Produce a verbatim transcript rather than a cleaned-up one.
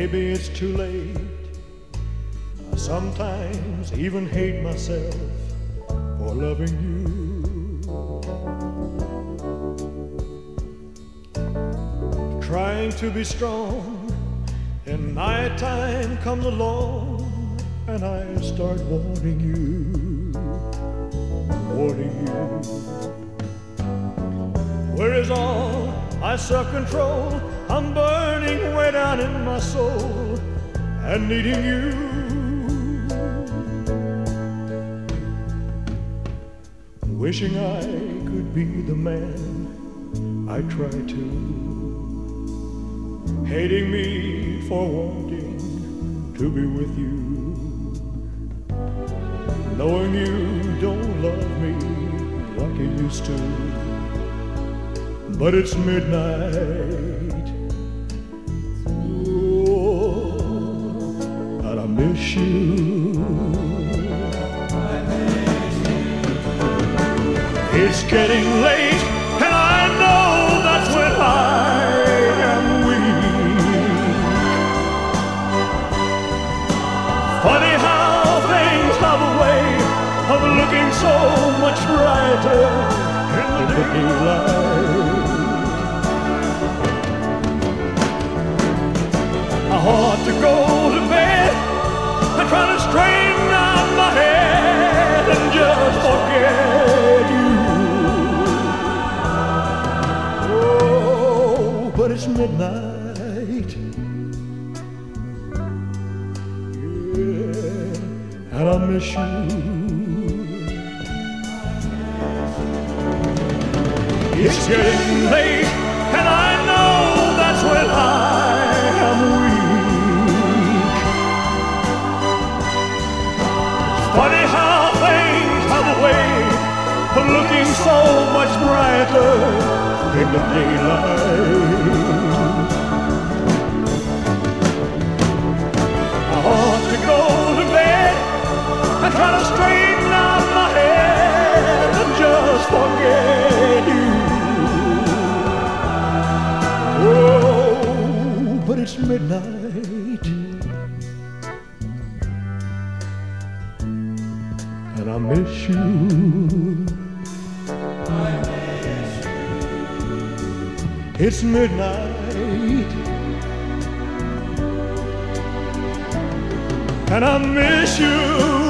Maybe it's too late. I sometimes even hate myself for loving you. Trying to be strong, and nighttime comes along, and I start wanting you, wanting you. Where is all my self-control? I'm burning way down in my soul and needing you. Wishing I could be the man I try to, hating me for wanting to be with you, knowing you don't love me like you used to. But it's midnight, oh, and I miss you. It's getting late, and I know that's when I am weak. Funny how things have a way of looking so much brighter in the daylight. I ought to go to bed and try to straighten out my head and just forget you. Oh, but it's midnight, yeah, and I miss you. It's getting late, and I know that's when I am weak. Funny how things have a way of looking so much brighter in the daylight. I ought to go to bed and try to straighten out my head and just forget you. Oh, but it's midnight, and I miss you. I miss you. It's midnight, and I miss you.